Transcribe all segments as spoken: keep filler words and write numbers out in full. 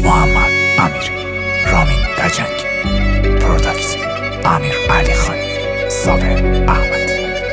محمد امیری، رامین دجنگ، پروداکت امیر علی خانی، صابر احمد.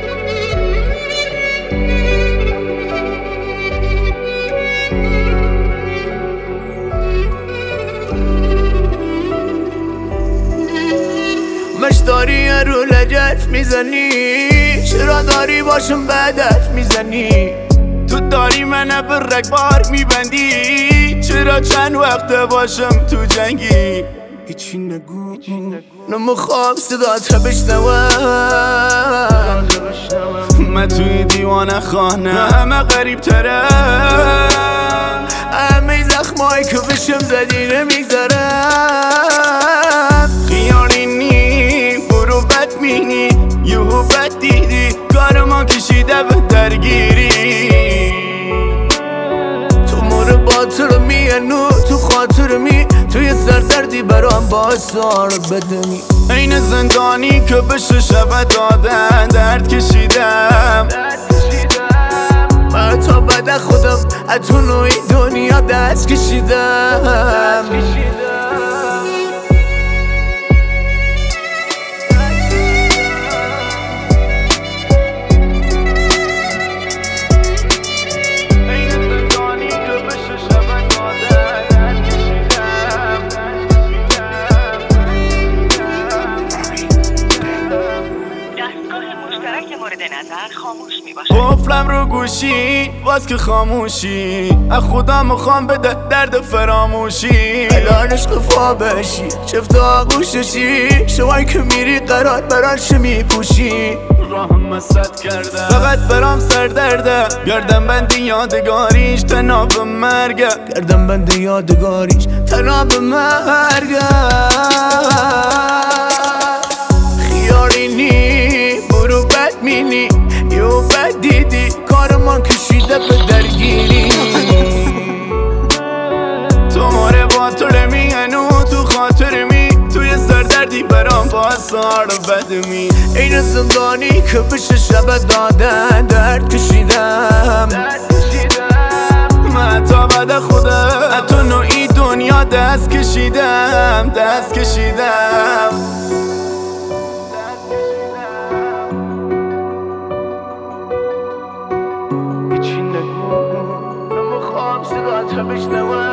مش داری رو لجت میزنی، چرا داری باشم بدت میزنی؟ تو داری منو به رگبار میبندی، چرا چند وقت باشم تو جنگی؟ هیچی نگو نمیخوام صدات بشنوم، من توی دیوانه خانه همه غریب ترم، همه زخمایی که بشم زدی نمیگذرم. خیالی نی برو بد مینی، یهو بد دیدی کار ما کشیده به درگیری. تو مور باطر میانو تو خاطر می، توی سردردی برام باسار بدمی. این زندانی که بشه شب دادن درد کشیدم، من تا بعد خودم اتو نوعی دنیا دست کشیدم. قفلم رو گوشی باز که خاموشی، از خدا میخوام بده درد فراموشی. الان عشق فا بشی چفت آغوششی، شوایی که میری قرار براش میپوشی. راهم مسد کرده فقط برام سر درده، گردم بندی یادگاریش تناب مرگه، گردم بندی یادگاریش تناب مرگه. خیاری نی برو بد مینی، یو بد دیدی کار ما کشیده به درگیری. تو ماره با تو رمیانو تو خاطر می، توی سردردی برام با سار بدمی. این زندانی که بشه شب دادن درد کشیدم، من تا بعد خودم تو نوعی دنیا دست کشیدم، دست کشیدم. هیچی نگو نمیخوام صدات بشنوم.